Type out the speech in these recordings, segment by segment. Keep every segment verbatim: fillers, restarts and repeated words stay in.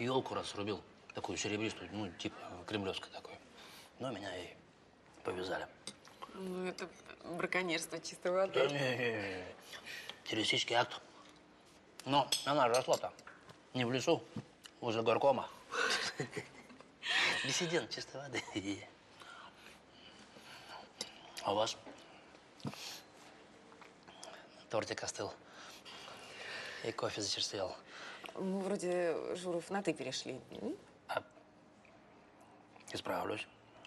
елку разрубил, такую серебристую, ну, типа кремлевской такой. Но меня и повязали. Ну, это браконьерство чистой воды. Да, не, не, не. Террористический акт. Но она росла там, не в лесу, возле горкома. Диссидент чистой воды. А у вас? Тортик остыл. И кофе зачерствел. Мы вроде, Журов, на «ты» перешли. А, исправлюсь.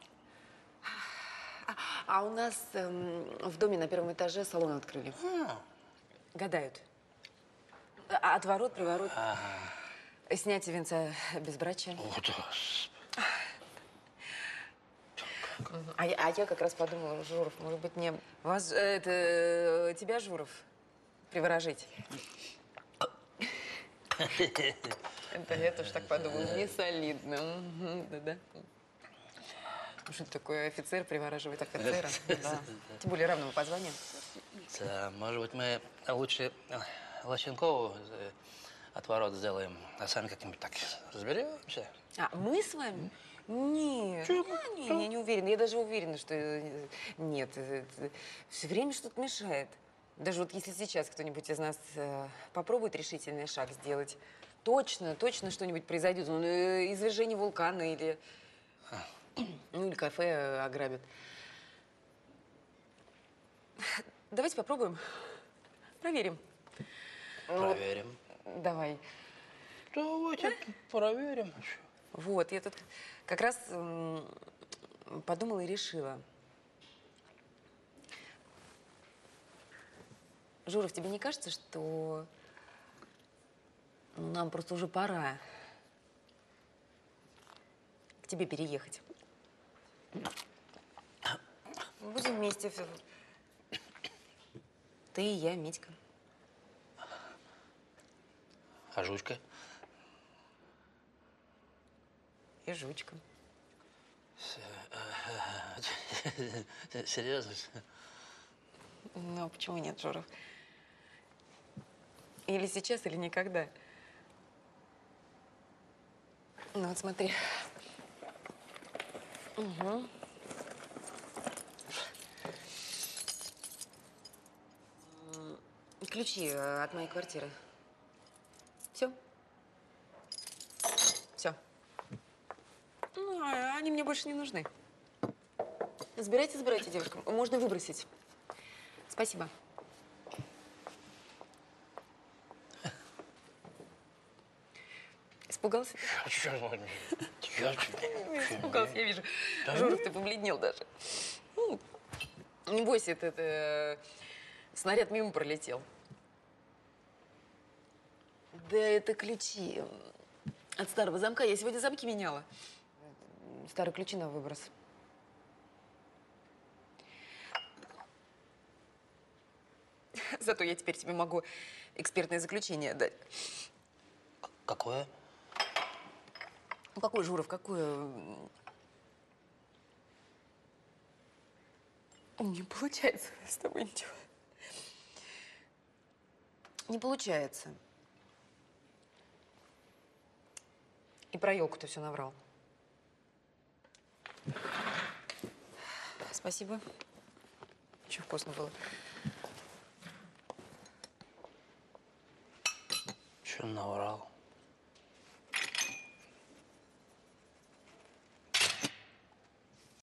А, а у нас эм, в доме на первом этаже салон открыли. А. Гадают. А, отворот, приворот. Ага. Снятие венца безбрачия. О, да. А, я- а я как раз подумала, Журов, может быть, мне вас, э, это, тебя, Журов, приворожить? Это я тоже так подумала. Не солидно. Да-да. Что это такое, офицер привораживает офицера? Да. Тем более равного по званию. Да, может быть, мы лучше Лощенкову э, отворот сделаем, а сами как-нибудь так разберемся. А мы с вами? Нет. А, не, не, не уверена. Я даже уверена, что э, нет. Все время что-то мешает. Даже вот если сейчас кто-нибудь из нас э, попробует решительный шаг сделать, точно, точно что-нибудь произойдет. Ну, э, извержение вулкана или, ну, или кафе э, ограбят. Давайте попробуем. Проверим. Проверим. Вот, давай. Давайте проверим. Вот, я тут как раз м, подумала и решила. Журов, тебе не кажется, что ну, нам просто уже пора к тебе переехать? Будем вместе. Ты и я, Митька. А жучка? И жучка. Серьезно? Ну, а почему нет, Журов? Или сейчас, или никогда. Ну, вот смотри. Угу. Ключи от моей квартиры. Все? Все. Ну, а они мне больше не нужны. Забирайте, забирайте, девушка. Можно выбросить. Спасибо. Испугался? Я Испугался, я вижу. Журов, ты побледнел даже. Ну, не бойся, это, это снаряд мимо пролетел. Да это ключи от старого замка. Я сегодня замки меняла. Старые ключи на выброс. Зато я теперь тебе могу экспертное заключение дать. Какое? Ну, какой, Журов, какое? Не получается с тобой ничего. Не получается. И про елку ты все наврал. Спасибо. Очень вкусно было. Че наврал?